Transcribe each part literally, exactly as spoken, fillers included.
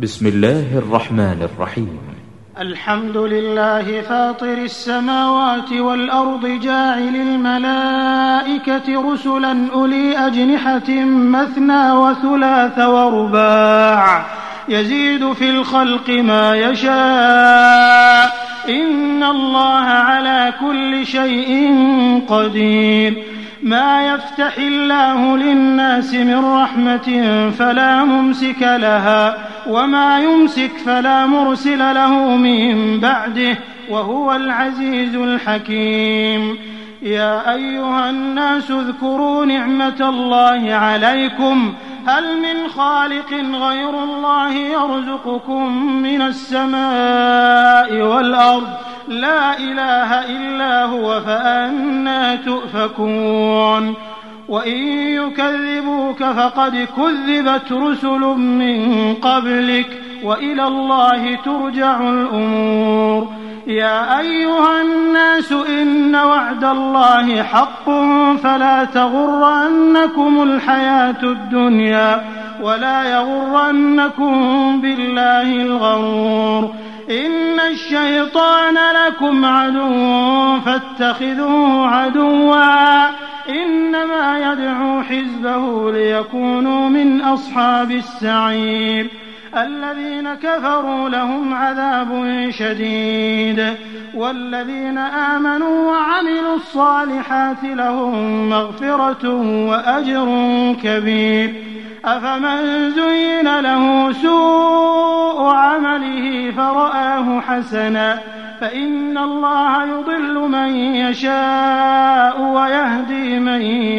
بسم الله الرحمن الرحيم. الحمد لله فاطر السماوات والأرض جاعل الملائكة رسلا أولي أجنحة مثنى وثلاث ورباع يزيد في الخلق ما يشاء إن الله على كل شيء قدير. ما يفتح الله للناس من رحمة فلا ممسك لها وما يمسك فلا مرسل له من بعده وهو العزيز الحكيم. يا أيها الناس اذكروا نعمة الله عليكم هل من خالق غير الله يرزقكم من السماء والأرض لا إله إلا هو فأنى تؤفكون. وإن يكذبوك فقد كذبت رسل من قبلك وإلى الله ترجع الأمور. يا أيها الناس إن وعد الله حق فلا تغرنكم الحياة الدنيا ولا يغرنكم بالله الغرور. إن الشيطان لكم عدو فاتخذوه عدوا إنما يدعو حزبه ليكونوا من أصحاب السعير. الذين كفروا لهم عذاب شديد والذين آمنوا وعملوا الصالحات لهم مغفرة وأجر كبير. أفمن زين له سوء عمله فرآه حسنا فإن الله يضل من يشاء ويهدي من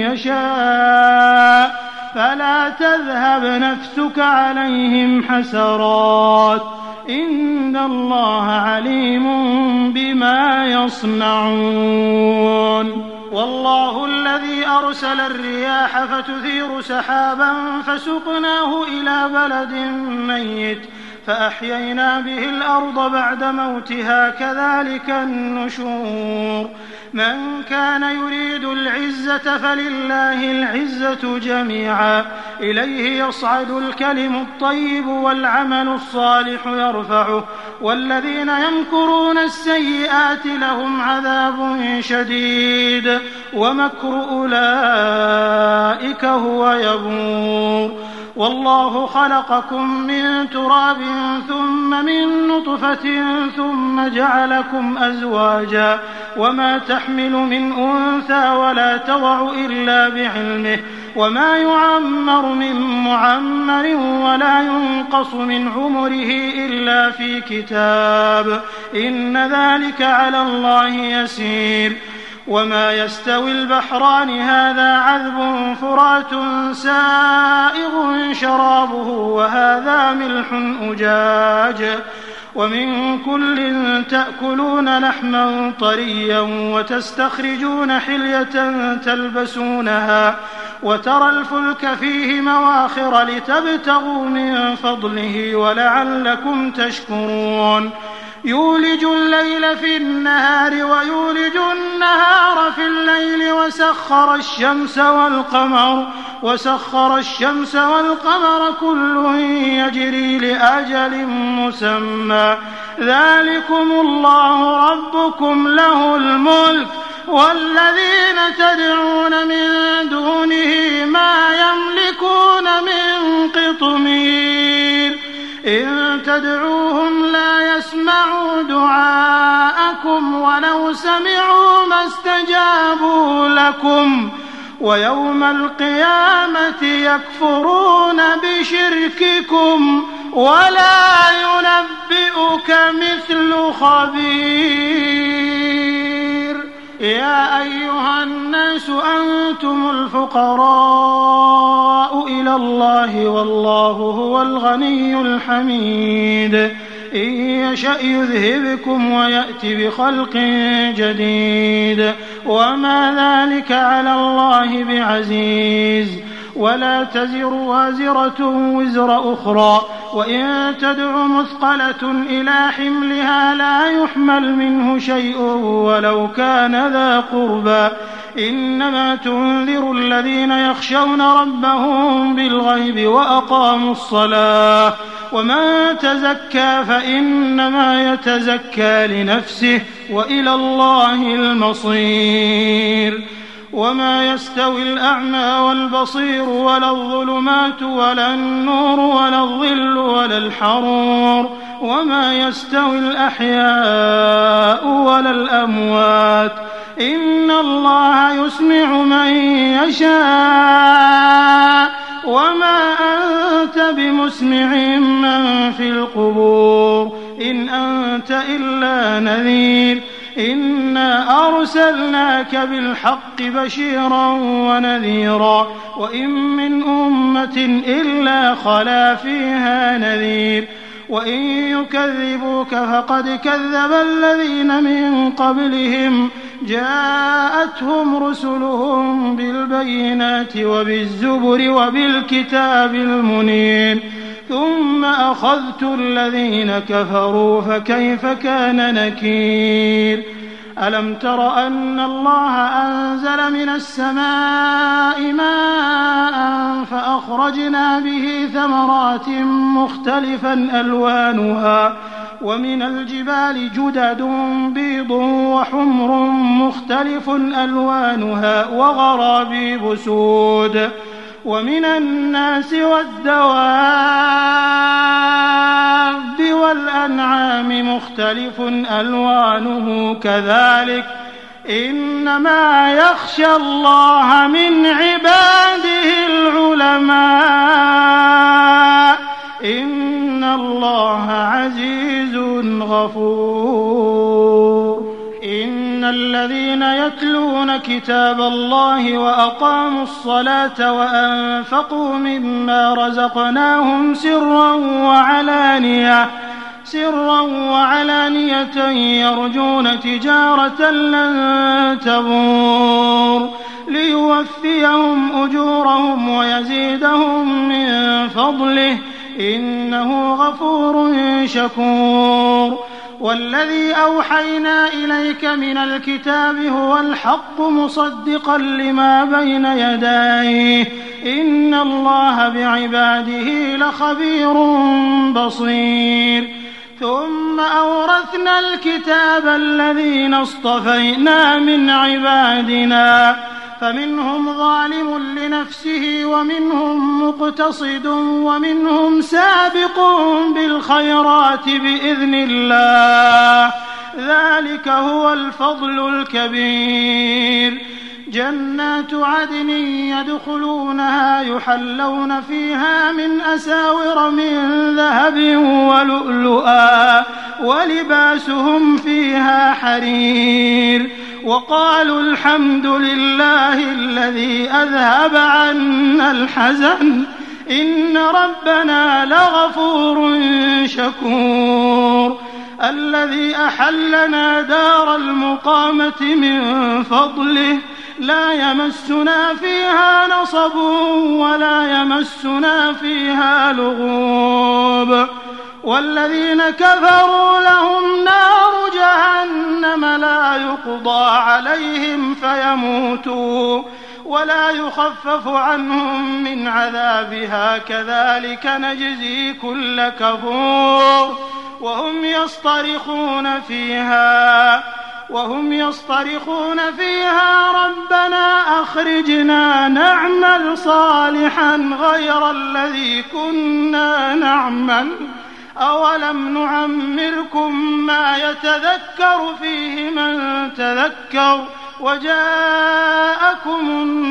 يشاء فلا تذهب نفسك عليهم حسرات إن الله عليم بما يصنعون. والله الذي أرسل الرياح فتثير سحابا فسقناه إلى بلد ميت فأحيينا به الأرض بعد موتها كذلك النشور. من كان يريد العزة فلله العزة جميعا إليه يصعد الكلم الطيب والعمل الصالح يرفعه والذين يمكرون السيئات لهم عذاب شديد ومكر أولئك هو يبور. والله خلقكم من تراب ثم من نطفة ثم جعلكم أزواجا وما تحمل من أنثى ولا تضع إلا بعلمه وما يعمر من معمر ولا ينقص من عمره إلا في كتاب إن ذلك على الله يسير. وما يستوي البحران هذا عذب فرات سائغ شرابه وهذا ملح أجاج ومن كل تأكلون لحما طريا وتستخرجون حلية تلبسونها وترى الفلك فيه مواخر لتبتغوا من فضله ولعلكم تشكرون. يولج الليل في النهار ويولج النهار في الليل وسخر الشمس والقمر وسخر الشمس والقمر كل يجري لأجل مسمى ذلكم الله ربكم له الملك والذين تدعون من دونه ما يملكون من قطمير. إن تدعوهم لا يسمعوا دعاءكم ولو سمعوا ما استجابوا لكم ويوم القيامة يكفرون بشرككم ولا ينبئك مثل خبير. يا أيها الناس أنتم الفقراء إلى الله والله هو الغني الحميد. إن يشأ يذهبكم ويأتي بخلق جديد وما ذلك على الله بعزيز. ولا تزر وازرة وزر أخرى وإن تدع مثقلة إلى حملها لا يحمل منه شيء ولو كان ذا قربى إنما تنذر الذين يخشون ربهم بالغيب وأقاموا الصلاة ومن تزكى فإنما يتزكى لنفسه وإلى الله المصير. وما يستوي الأعمى والبصير ولا الظلمات ولا النور ولا الظل ولا الحرور وما يستوي الأحياء ولا الأموات إن الله يسمع من يشاء وما أنت بمسمع من في القبور إن أنت إلا نذير إنا أرسلناك بالحق بشيرا ونذيرا وإن من أمة إلا خلا فيها نذير وإن يكذبوك فقد كذب الذين من قبلهم جاءتهم رسلهم بالبينات وبالزبر وبالكتاب المنير ثم أخذت الذين كفروا فكيف كان نكير. ألم تر أن الله أنزل من السماء ماء فأخرجنا به ثمرات مختلفا ألوانها ومن الجبال جدد بيض وحمر مختلف ألوانها وغرابيب سود ومن الناس والدواب والأنعام مختلف ألوانه كذلك إنما يخشى الله من عباده العلماء إن الله عزيز غفور. إن الذين يتلون كتاب الله وأقاموا الصلاة وأنفقوا مما رزقناهم سرا وعلانية سرا وعلانية يرجون تجارة لن تبور ليوفيهم أجورهم ويزيدهم من فضله إنه غفور شكور. والذي أوحينا إليك من الكتاب هو الحق مصدقا لما بين يديه إن الله بعباده لخبير بصير. ثم أورثنا الكتاب الذين اصطفينا من عبادنا فمنهم ظالم لنفسه ومنهم مقتصد ومنهم سابق بالخيرات بإذن الله ذلك هو الفضل الكبير. جنات عدن يدخلونها يحلون فيها من أساور من ذهب ولؤلؤا ولباسهم فيها حرير وقالوا الحمد لله الذي أذهب عنا الحزن إن ربنا لغفور شكور. الذي أحلنا دار المقامة من فضله لا يمسنا فيها نصب ولا يمسنا فيها لغوب. والذين كفروا لهم نار جهنم لا يقضى عليهم فيموتوا ولا يخفف عنهم من عذابها كذلك نجزي كل كفور. وهم يصطرخون فيها وهم يصطرخون فيها ربنا أخرجنا نعمل صالحا غير الذي كنا نعمل أولم نعمركم ما يتذكر فيه من تذكر وجاءكم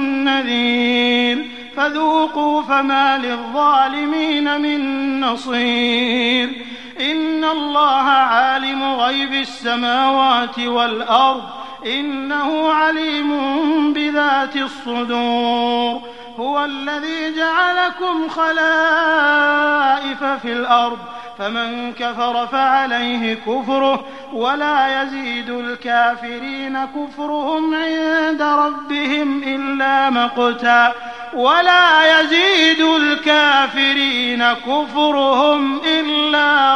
النذير فذوقوا فما للظالمين من نصير. إن الله عالم غيب السماوات والأرض إنه عليم بذات الصدور. هو الذي جعلكم خلائف في الأرض فمن كفر فعليه كفره ولا يزيد الكافرين كفرهم عند ربهم إلا مقتا ولا يزيد الكافرين كفرهم إلا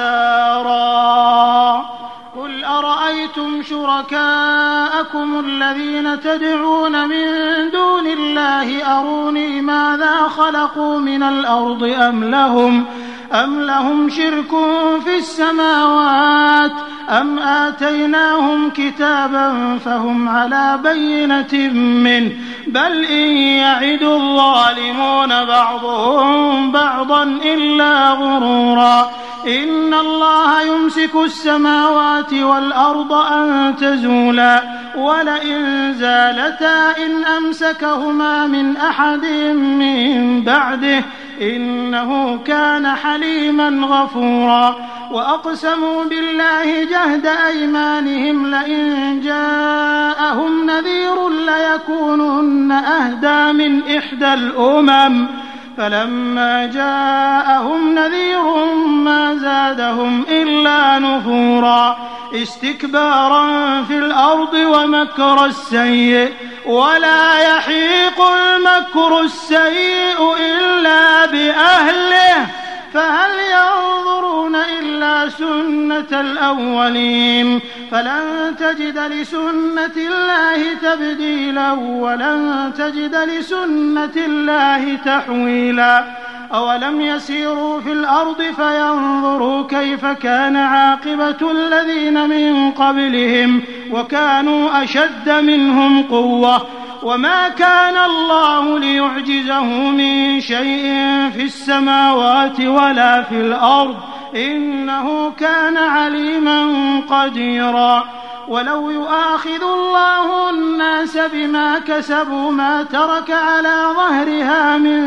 خسارا. قل أرأيتم شركاءكم الذين تدعون من دون الله أروني ماذا خلقوا من الأرض أم لهم أم لهم شرك في السماوات أم آتيناهم كتابا فهم على بينة منه بل إن يعد الظالمون بعضهم بعضا إلا غرورا إن الله يمسك السماوات والأرض أن تزولا ولئن زالتا إن أمسكهما من أحد من بعده إنه كان حليما غفورا وأقسموا بالله جهد أيمانهم لئن جاءهم نذير ليكونن أهدى من إحدى الأمم فلما جاءهم نذير ما زادهم إلا نفورا استكبارا في الأرض ومكر السيء ولا يحيق المكر السيء إلا بأهله فهل ينظرون إلا سنة الأولين فلن تجد لسنة الله تبديلا ولن تجد لسنة الله تحويلا أولم يسيروا في الأرض فينظروا كيف كان عاقبة الذين من قبلهم وكانوا أشد منهم قوة وما كان الله ليعجزه من شيء في السماوات ولا في الأرض إنه كان عليما قديرا ولو يؤاخذ الله الناس بما كسبوا ما ترك على ظهرها من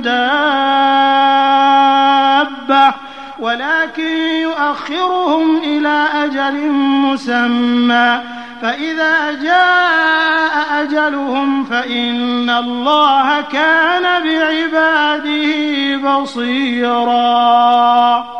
دابة ولكن يؤخرهم إلى أجل مسمى فإذا جاء أجلهم فإن الله كان بعباده بصيرا.